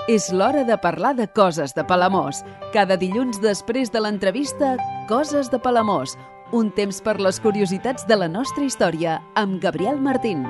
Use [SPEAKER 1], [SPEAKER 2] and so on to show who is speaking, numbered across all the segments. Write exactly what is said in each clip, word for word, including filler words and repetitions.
[SPEAKER 1] És l'hora de parlar de coses de Palamós. Cada dilluns després de l'entrevista, Coses de Palamós. Un temps per les curiositats de la nostra història, amb Gabriel Martín.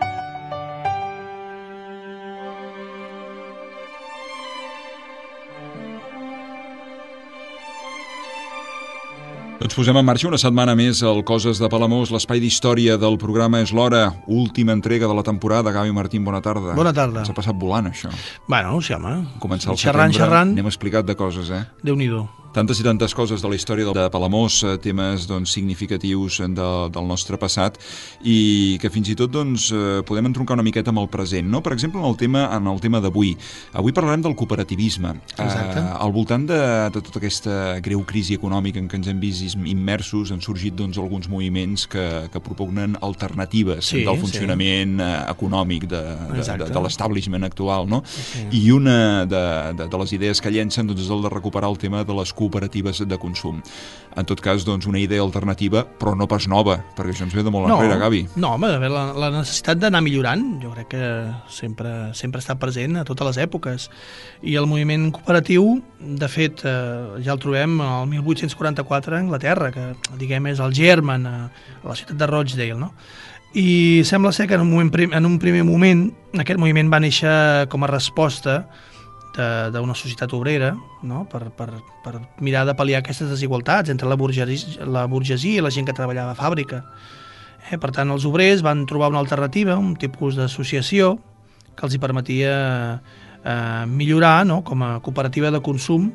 [SPEAKER 2] Doncs posem en marxa una setmana més al Coses de Palamós, l'espai d'història del programa És l'Hora, última entrega de la temporada. Gavi Martín, bona tarda.
[SPEAKER 3] Bona tarda.
[SPEAKER 2] S'ha passat volant, això.
[SPEAKER 3] Bueno, sí, home.
[SPEAKER 2] Començar el
[SPEAKER 3] xerrant,
[SPEAKER 2] setembre,
[SPEAKER 3] xerrant.
[SPEAKER 2] n'hem explicat de coses, eh?
[SPEAKER 3] Déu-n'hi-do.
[SPEAKER 2] Tantes i tantes coses de la història de Palamós, temes doncs, significatius de, del nostre passat i que fins i tot doncs, podem entroncar una miqueta amb el present, no? Per exemple, en el tema en el tema d'avui. Avui parlarem del cooperativisme.
[SPEAKER 3] Exacte.
[SPEAKER 2] Eh, al voltant de, de tota aquesta greu crisi econòmica en què ens hem vist immersos, han sorgit doncs, alguns moviments que, que propugnen alternatives
[SPEAKER 3] sí,
[SPEAKER 2] del funcionament
[SPEAKER 3] sí.
[SPEAKER 2] econòmic de, de, de, de l'establishment actual, no?
[SPEAKER 3] Sí.
[SPEAKER 2] I una de, de, de les idees que llencen doncs, és el de recuperar el tema de les cooperatives de consum. En tot cas, doncs, una idea alternativa, però no pas nova, perquè això ens ve de molt
[SPEAKER 3] no,
[SPEAKER 2] enrere, Gavi.
[SPEAKER 3] No, home, la, la necessitat d'anar millorant, jo crec que sempre, sempre està present a totes les èpoques. I el moviment cooperatiu, de fet, eh, ja el trobem el mil vuit-cents quaranta-quatre a Anglaterra, que, diguem, és el germen a, a la ciutat de Rochdale, no? I sembla ser que en un, moment, en un primer moment aquest moviment va néixer com a resposta d'una societat obrera, no? per, per, per mirar de pal·liar aquestes desigualtats entre la burgesia, la burgesia i la gent que treballava a fàbrica. Eh? Per tant, els obrers van trobar una alternativa, un tipus d'associació que els hi permetia eh, millorar, no? Com a cooperativa de consum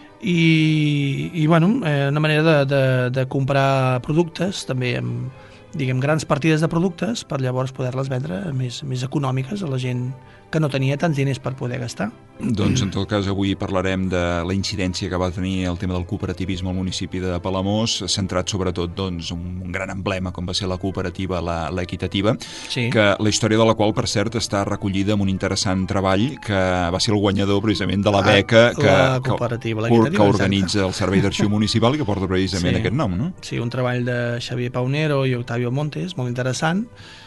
[SPEAKER 3] i, i bueno, eh, una manera de, de, de comprar productes, també amb, diguem, grans partides de productes per llavors poder-les vendre més, més econòmiques a la gent que no tenia tants diners per poder gastar.
[SPEAKER 2] Doncs en tot cas avui parlarem de la incidència que va tenir el tema del cooperativisme al municipi de Palamós, centrat sobretot doncs, un, un gran emblema com va ser la cooperativa, la, la Equitativa,
[SPEAKER 3] sí.
[SPEAKER 2] que la història de la qual, per cert, està recollida en un interessant treball que va ser el guanyador precisament de la beca
[SPEAKER 3] ah,
[SPEAKER 2] que,
[SPEAKER 3] la cooperativa,
[SPEAKER 2] que,
[SPEAKER 3] la
[SPEAKER 2] que organitza el Servei d'Arxiu Municipal i que porta precisament
[SPEAKER 3] sí.
[SPEAKER 2] aquest nom, no?
[SPEAKER 3] Sí, un treball de Xavier Paunero i Octavio Montes, molt interessant,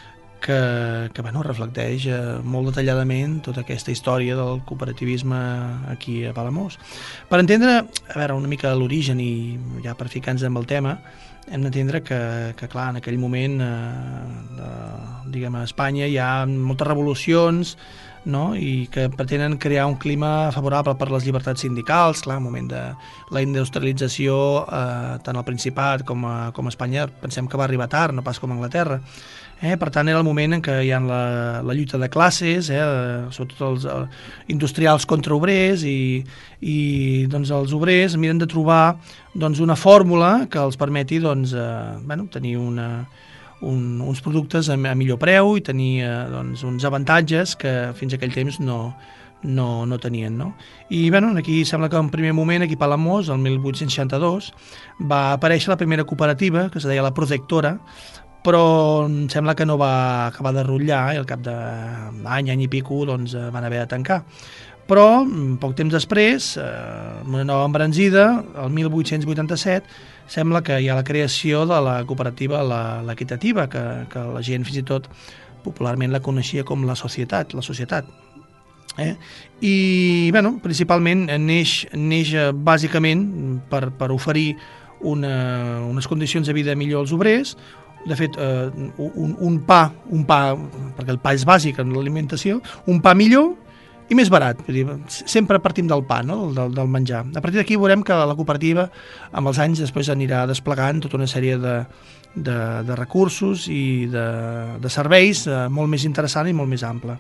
[SPEAKER 3] que, que bueno, reflecteix eh, molt detalladament tota aquesta història del cooperativisme aquí a Palamós. Per entendre, a veure, una mica l'origen i ja per ficar-nos amb el tema, hem d'entendre que, que clar, en aquell moment eh, de, diguem, a Espanya hi ha moltes revolucions, no? I que pretenen crear un clima favorable per les llibertats sindicals, clar, en el moment de la industrialització eh, tant al Principat com a, com a Espanya pensem que va arribar tard, no pas com a Anglaterra. Eh, per tant, era el moment en què hi ha la, la lluita de classes, eh, sobretot els eh, industrials contra obrers, i, i doncs, els obrers miren de trobar doncs, una fórmula que els permeti doncs, eh, bueno, tenir una, un, uns productes a, a millor preu i tenir eh, doncs, uns avantatges que fins a aquell temps no, no, no tenien. No? I bueno, aquí sembla que en primer moment, aquí a Palamós, el mil vuit-cents seixanta-dos, va aparèixer la primera cooperativa, que es deia la Protectora, però em sembla que no va acabar de rotllar i al cap d'any, any i pico, doncs, van haver de tancar. Però, poc temps després, amb una nova embranzida, el mil vuit-cents vuitanta-set, sembla que hi ha la creació de la cooperativa l'Equitativa, que, que la gent fins i tot popularment la coneixia com la societat, la societat. Eh? I, bueno, principalment neix, neix bàsicament per, per oferir una, unes condicions de vida millor als obrers. De fet, eh, un, un pa, un pa, perquè el pa és bàsic en l'alimentació, un pa millor i més barat. Vull dir, sempre partim del pa, no? del, del menjar. A partir d'aquí veurem que la cooperativa, amb els anys, després anirà desplegant tota una sèrie de, de, de recursos i de, de serveis eh, molt més interessant i molt més ample.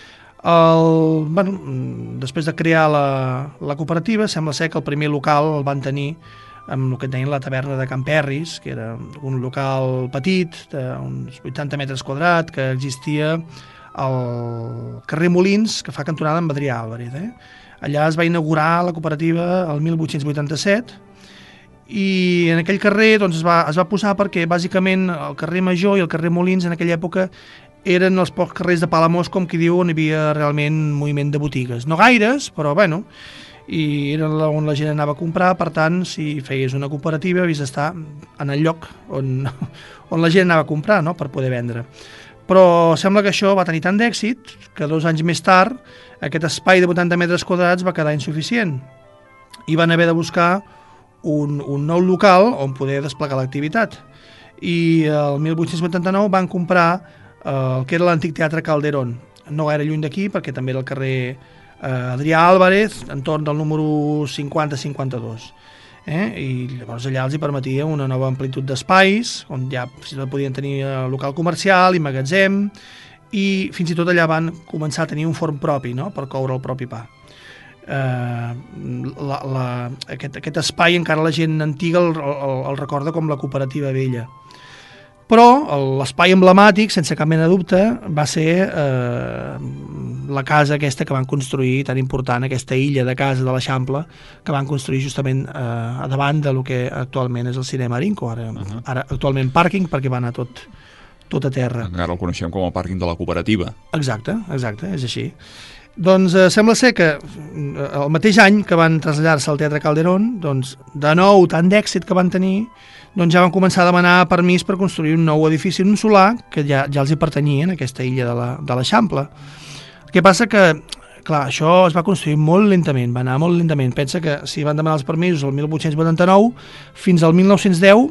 [SPEAKER 3] El, bueno, després de crear la, la cooperativa, sembla ser que el primer local el van tenir amb el que tenien la taverna de Can Perris, que era un local petit, d'uns vuitanta metres quadrats, que existia al carrer Molins, que fa cantonada amb Adrià Álvarez. Eh? Allà es va inaugurar la cooperativa el mil vuit-cents vuitanta-set i en aquell carrer doncs, es, va, es va posar perquè bàsicament el carrer Major i el carrer Molins en aquella època eren els pocs carrers de Palamós, com qui diu, on hi havia realment moviment de botigues. No gaires, però bueno, i era on la gent anava a comprar, per tant, si feies una cooperativa havies d'estar en el lloc on, on la gent anava a comprar, no?, per poder vendre. Però sembla que això va tenir tant d'èxit que dos anys més tard aquest espai de vuitanta metres quadrats va quedar insuficient i van haver de buscar un, un nou local on poder desplegar l'activitat. I el mil vuit-cents vuitanta-nou van comprar eh, el que era l'antic Teatre Calderón. No gaire lluny d'aquí, perquè també era el carrer eh, Adrià Álvarez, entorn del número cinquanta cinquanta-dos. Eh? I llavors allà els hi permetia una nova amplitud d'espais, on ja si tot podien tenir local comercial i magatzem, i fins i tot allà van començar a tenir un forn propi, no?, per coure el propi pa. Eh, la, la, aquest, aquest espai encara la gent antiga el, el, el recorda com la cooperativa vella. Però l'espai emblemàtic, sense cap mena de dubte, va ser eh, la casa aquesta que van construir, tan important, aquesta illa de casa de l'Eixample, que van construir justament eh, a davant de lo que actualment és el cinema Arinco, ara, uh -huh. ara actualment pàrquing, perquè va anar tot, tot a terra.
[SPEAKER 2] Encara el coneixem com el pàrquing de la cooperativa.
[SPEAKER 3] Exacte, exacte, és així. Doncs eh, sembla ser que el mateix any que van traslladar-se al Teatre Calderón, doncs, de nou, tant d'èxit que van tenir, doncs ja van començar a demanar permís per construir un nou edifici en un solar que ja, ja els hi pertanyia en aquesta illa de l'Eixample. El que passa que, clar, això es va construir molt lentament, va anar molt lentament. Pensa que si van demanar els permisos el mil vuit-cents vuitanta-nou, fins al mil nou-cents deu,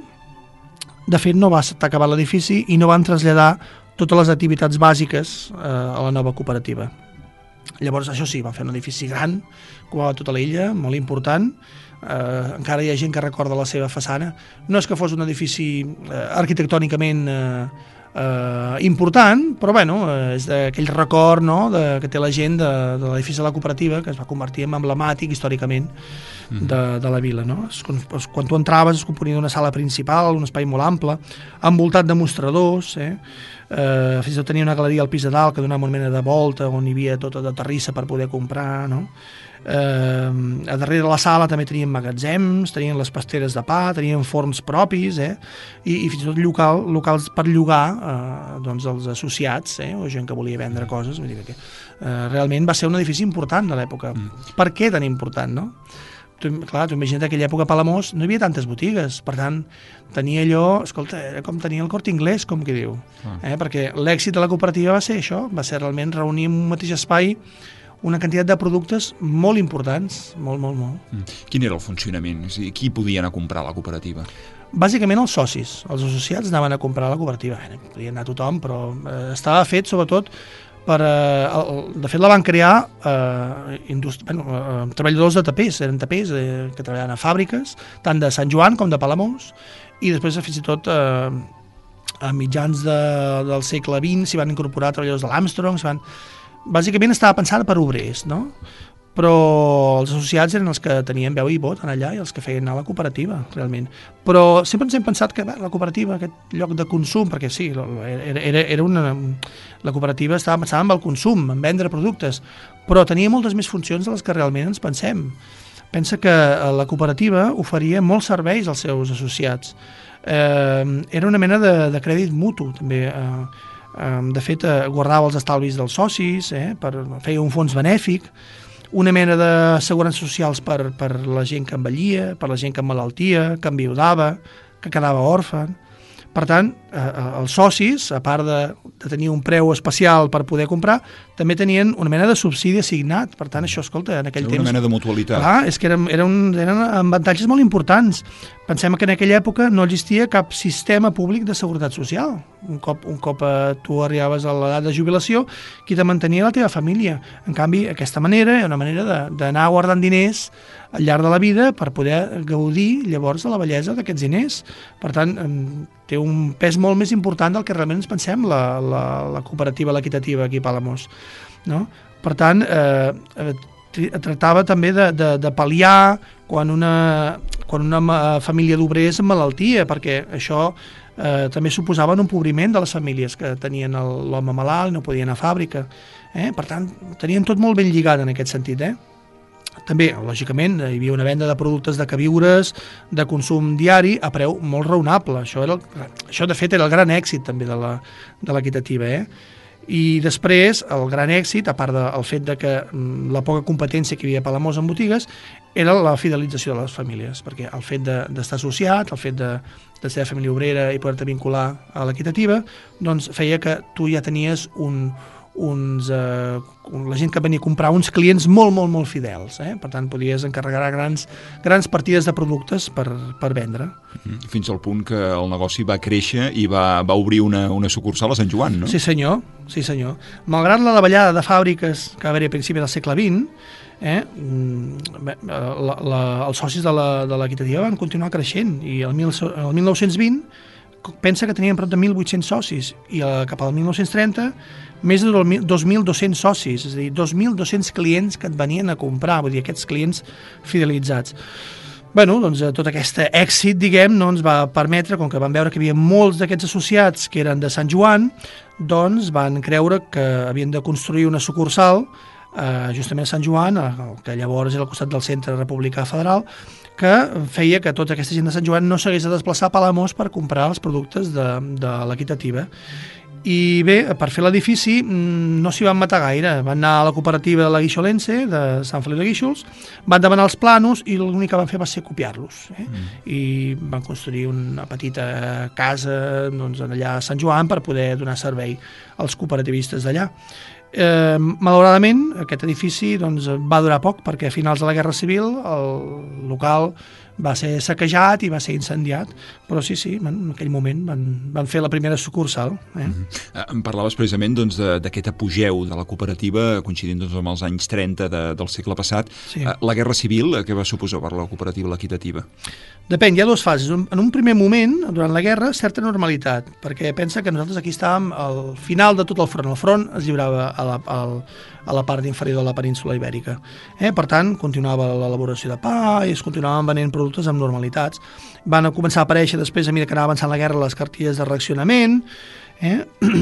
[SPEAKER 3] de fet no va estar acabat l'edifici i no van traslladar totes les activitats bàsiques eh, a la nova cooperativa. Llavors, això sí, van fer un edifici gran, ocupava tota l'illa, molt important. Eh, encara hi ha gent que recorda la seva façana. No és que fos un edifici eh, arquitectònicament eh, eh, important, però bueno, eh, és d'aquell record, no?, de, que té la gent de, de l'edifici de la cooperativa, que es va convertir en emblemàtic històricament de, de la vila, no? Es, es, quan tu entraves es componia d'una sala principal, un espai molt ample, envoltat de mostradors, eh? Eh, fins i tot tenia una galeria al pis de dalt que donava una mena de volta on hi havia tota de terrissa per poder comprar, no? Eh, a darrere de la sala també tenien magatzems, tenien les pasteres de pa, tenien forns propis, eh? I, i fins i tot local, locals per llogar eh, doncs els associats, eh? O gent que volia vendre coses. Vull dir que, eh, realment va ser un edifici important de l'època. Mm. Per què tan important, no? Tu, clar, tu imagina't que aquella època a Palamós no hi havia tantes botigues, per tant tenia allò, escolta, era com tenia el Corte Inglés, com que diu, ah. eh? Perquè l'èxit de la cooperativa va ser això, va ser realment reunir en un mateix espai una quantitat de productes molt importants, molt, molt, molt.
[SPEAKER 2] Mm. Quin era el funcionament? És a dir, qui podia anar a comprar a la cooperativa?
[SPEAKER 3] Bàsicament els socis, els associats anaven a comprar a la cooperativa, eh, podia anar tothom, però eh, estava fet sobretot per, eh, el, de fet la van crear eh, indust... bueno, eh, treballadors de tapers, eren tapers eh, que treballaven a fàbriques, tant de Sant Joan com de Palamós, i després fins i tot eh, a mitjans de, del segle vint s'hi van incorporar treballadors de l'Armstrong, s'hi van... Bàsicament estava pensada per obrers, no? Però els associats eren els que tenien veu i vot en allà i els que feien anar a la cooperativa, realment. Però sempre ens hem pensat que bé, la cooperativa, aquest lloc de consum, perquè sí, era, era, era una, la cooperativa estava pensada amb el consum, en vendre productes, però tenia moltes més funcions de les que realment ens pensem. Pensa que la cooperativa oferia molts serveis als seus associats. Eh, era una mena de, de crèdit mutu, també. Eh, de fet, guardava els estalvis dels socis, eh, per, feia un fons benèfic, una mena d'assegurances socials per, per la gent que envellia, per la gent que emmalaltia, que enviudava, que quedava òrfan. Per tant, eh, els socis, a part de, de tenir un preu especial per poder comprar, també tenien una mena de subsidi assignat. Per tant, això, escolta, en aquell
[SPEAKER 2] era
[SPEAKER 3] temps...
[SPEAKER 2] Una mena de mutualitat.
[SPEAKER 3] Clar, és que eren, eren, eren avantatges molt importants. Pensem que en aquella època no existia cap sistema públic de seguretat social. Un cop, un cop eh, tu arribaves a l'edat de jubilació, qui te mantenia la teva família. En canvi, aquesta manera era una manera d'anar guardant diners al llarg de la vida per poder gaudir llavors de la bellesa d'aquests diners. Per tant, té un pes molt més important del que realment ens pensem la, la, la cooperativa, l'equitativa aquí a Palamós, no? Per tant, eh, tractava també de, de, de pal·liar quan una, quan una família d'obrers emmalaltia, perquè això eh, també suposava un empobriment de les famílies que tenien l'home malalt i no podien anar a fàbrica. Eh? Per tant, tenien tot molt ben lligat en aquest sentit, eh? També, lògicament, hi havia una venda de productes de queviures, de consum diari, a preu molt raonable. Això, era el, això de fet, era el gran èxit també de l'equitativa. Eh? I després, el gran èxit, a part del fet de que la poca competència que hi havia a Palamós en botigues, era la fidelització de les famílies, perquè el fet d'estar associat, el fet de, de ser família obrera i poder-te vincular a l'equitativa, doncs feia que tu ja tenies un, uns, eh, la gent que venia a comprar uns clients molt, molt, molt fidels. Eh? Per tant, podies encarregar grans, grans partides de productes per, per vendre.
[SPEAKER 2] Fins al punt que el negoci va créixer i va, va obrir una, una sucursal a Sant Joan, no?
[SPEAKER 3] Sí, senyor. Sí, senyor. Malgrat la davallada de fàbriques que va haver a principi del segle vint, eh, la, la, els socis de l'equitativa van continuar creixent i el, mil, el mil nou-cents vint pensa que tenien prop de mil vuit-cents socis i el, cap al mil nou-cents trenta més de dos mil dos-cents socis, és a dir, dos mil dos-cents clients que et venien a comprar, vull dir, aquests clients fidelitzats. Bueno, doncs tot aquest èxit, diguem, no, ens va permetre, com que van veure que hi havia molts d'aquests associats que eren de Sant Joan, doncs van creure que havien de construir una sucursal eh, justament a Sant Joan, que llavors era al costat del Centre Republicà Federal, que feia que tota aquesta gent de Sant Joan no s'hagués de desplaçar a Palamós per comprar els productes de, de l'equitativa. I bé, per fer l'edifici no s'hi van matar gaire, van anar a la cooperativa de la Guixolense, de Sant Feliu de Guíxols, van demanar els planos i l'únic que van fer va ser copiar-los, eh? Mm. I van construir una petita casa doncs, allà a Sant Joan per poder donar servei als cooperativistes d'allà. Eh, malauradament aquest edifici doncs, va durar poc perquè a finals de la Guerra Civil el local va ser saquejat i va ser incendiat, però sí, sí, en aquell moment van, van fer la primera sucursal. Eh?
[SPEAKER 2] Mm-hmm. Em parlaves precisament doncs, d'aquest apogeu de la cooperativa coincidint doncs, amb els anys trenta de, del segle passat. Sí. La Guerra Civil, què va suposar per la cooperativa l'equitativa?
[SPEAKER 3] Depèn, hi ha dues fases. En un primer moment, durant la guerra, certa normalitat, perquè pensa que nosaltres aquí estàvem al final de tot el front. El front es lliurava a la, a la part inferior de la península ibèrica. Eh? Per tant, continuava l'elaboració de pa i es continuaven venent productes amb normalitats. Van començar a aparèixer després, a mesura que anava avançant la guerra, les cartilles de racionament, eh?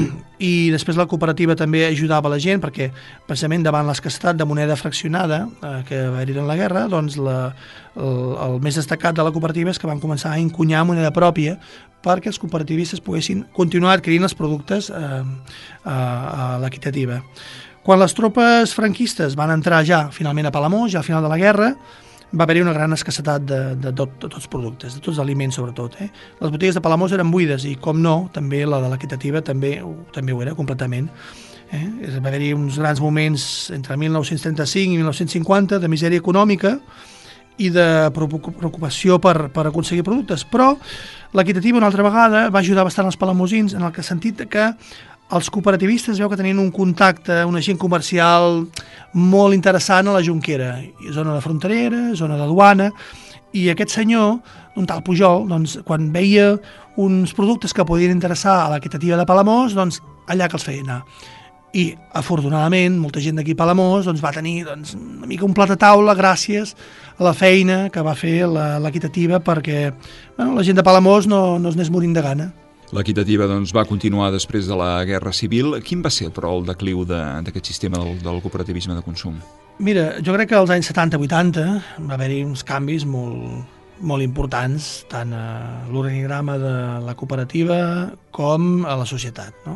[SPEAKER 3] I després la cooperativa també ajudava la gent perquè precisament davant l'escassetat de moneda fraccionada eh, que va haver-hi en la guerra, doncs la, el, el més destacat de la cooperativa és que van començar a encunyar moneda pròpia perquè els cooperativistes poguessin continuar adquirint els productes eh, a, a l'equitativa. Quan les tropes franquistes van entrar ja finalment a Palamós, ja al final de la guerra, va haver-hi una gran escassetat de, de, de, de tots els productes, de tots els aliments sobretot. Eh? Les botigues de Palamós eren buides i, com no, també la de l'equitativa també, també ho era completament. Eh? Va haver-hi uns grans moments entre mil nou-cents trenta-cinc i mil nou-cents cinquanta de misèria econòmica i de preocupació per, per aconseguir productes, però l'equitativa una altra vegada va ajudar bastant els palamosins en el sentit que els cooperativistes veu que tenien un contacte, un agent comercial molt interessant a la Jonquera, zona de fronterera, zona de duana, i aquest senyor, un tal Pujol, doncs, quan veia uns productes que podien interessar a l'equitativa de Palamós, doncs allà que els feia anar. I, afortunadament, molta gent d'aquí a Palamós doncs, va tenir doncs, una mica un plat a taula gràcies a la feina que va fer l'equitativa perquè bueno, la gent de Palamós no, no es anés morint de gana.
[SPEAKER 2] L'equitativa doncs, va continuar després de la Guerra Civil. Quin va ser, però, el decliu d'aquest sistema del, del cooperativisme de consum?
[SPEAKER 3] Mira, jo crec que als anys setanta vuitanta va haver-hi uns canvis molt, molt importants, tant a l'organigrama de la cooperativa com a la societat. No?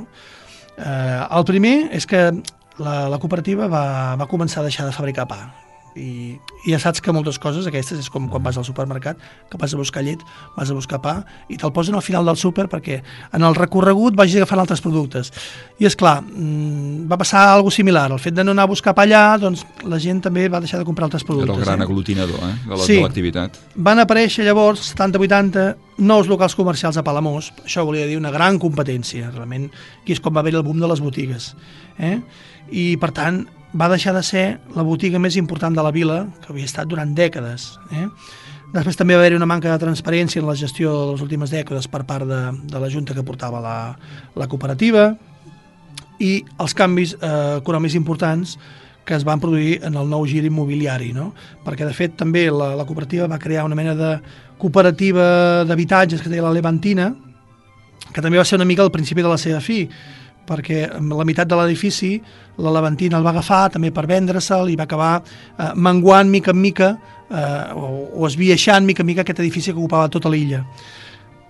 [SPEAKER 3] Eh, el primer és que la, la cooperativa va, va començar a deixar de fabricar pa. I, i ja saps que moltes coses aquestes és com quan vas al supermercat, que vas a buscar llet, vas a buscar pa i te'l posen al final del súper perquè en el recorregut vagis agafant altres productes. I és clar, va passar alguna cosa similar. El fet de no anar a buscar pa allà, doncs la gent també va deixar de comprar altres productes.
[SPEAKER 2] Era el gran
[SPEAKER 3] eh?
[SPEAKER 2] aglutinador eh? de
[SPEAKER 3] sí.
[SPEAKER 2] l'activitat.
[SPEAKER 3] Van aparèixer llavors, setanta vuitanta, nous locals comercials a Palamós. Això volia dir una gran competència. Realment, aquí és com va haver el boom de les botigues. Eh? I, per tant, va deixar de ser la botiga més important de la vila, que havia estat durant dècades. Eh? Després també va haver-hi una manca de transparència en la gestió de les últimes dècades per part de, de la Junta que portava la, la cooperativa i els canvis eh, econòmics importants que es van produir en el nou gir immobiliari, no? Perquè, de fet, també la, la cooperativa va crear una mena de cooperativa d'habitatges que es deia la Levantina, que també va ser una mica al principi de la seva fi, perquè la meitat de l'edifici la Levantina el va agafar també per vendre-se'l i va acabar eh, menguant mica en mica eh, o, o esbiaixant mica en mica aquest edifici que ocupava tota l'illa.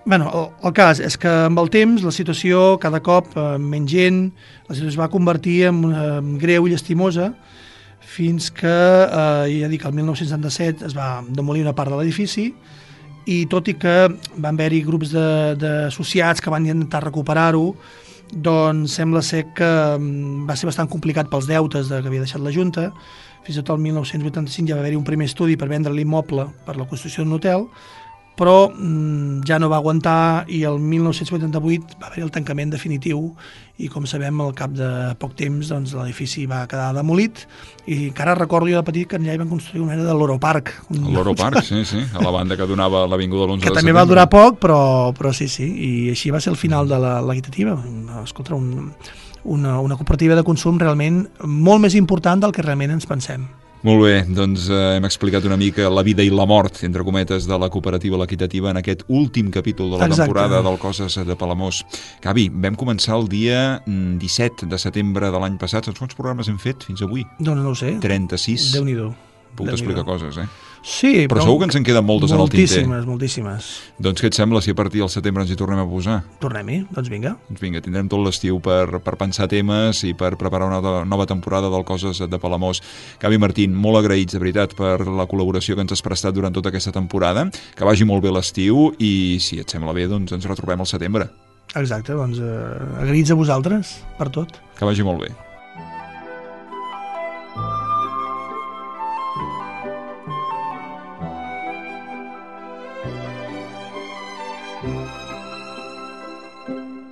[SPEAKER 3] Bueno, el, el cas és que amb el temps la situació cada cop eh, menys gent, la situació es va convertir en una greu i llastimosa fins que, eh, ja dic, el mil nou-cents setanta-set es va demolir una part de l'edifici i tot i que van haver-hi grups d'associats que van intentar recuperar-ho, doncs sembla ser que va ser bastant complicat pels deutes que havia deixat la Junta. Fins i tot el mil nou-cents vuitanta-cinc ja va haver-hi un primer estudi per vendre l'immoble per la construcció d'un hotel, però mm, ja no va aguantar i el mil nou-cents vuitanta-vuit va haver el tancament definitiu i, com sabem, al cap de poc temps doncs, l'edifici va quedar demolit i encara recordo jo de petit que allà hi van construir una era de l'Oroparc. Un...
[SPEAKER 2] L'Oroparc, sí, sí, a la banda que donava l'Avinguda l'onze de setembre.
[SPEAKER 3] Que també va durar poc, però, però sí, sí, i així va ser el final de la l'equitativa. Escolta, un, una, una cooperativa de consum realment molt més important del que realment ens pensem.
[SPEAKER 2] Molt bé, doncs eh, hem explicat una mica la vida i la mort, entre cometes, de la cooperativa l'Equitativa en aquest últim capítol de la
[SPEAKER 3] Exacte.
[SPEAKER 2] temporada del Coses de Palamós. Gavi, vam començar el dia disset de setembre de l'any passat. Saps quants programes hem fet fins avui?
[SPEAKER 3] Doncs no ho sé.
[SPEAKER 2] trenta-sis.
[SPEAKER 3] Déu-n'hi-do.
[SPEAKER 2] Puc explicar coses, eh?
[SPEAKER 3] Sí,
[SPEAKER 2] però, però segur que ens en queden moltes en el tinter.
[SPEAKER 3] Moltíssimes, moltíssimes.
[SPEAKER 2] Doncs què et sembla si a partir del setembre ens hi tornem a posar?
[SPEAKER 3] Tornem-hi, doncs vinga.
[SPEAKER 2] Doncs vinga, tindrem tot l'estiu per, per pensar temes i per preparar una nova temporada del Coses de Palamós. Gavi Martín, molt agraïts, de veritat, per la col·laboració que ens has prestat durant tota aquesta temporada. Que vagi molt bé l'estiu i, si et sembla bé, doncs ens retrobem al setembre.
[SPEAKER 3] Exacte, doncs eh, agraïts a vosaltres per tot.
[SPEAKER 2] Que vagi molt bé.
[SPEAKER 4] Thank you.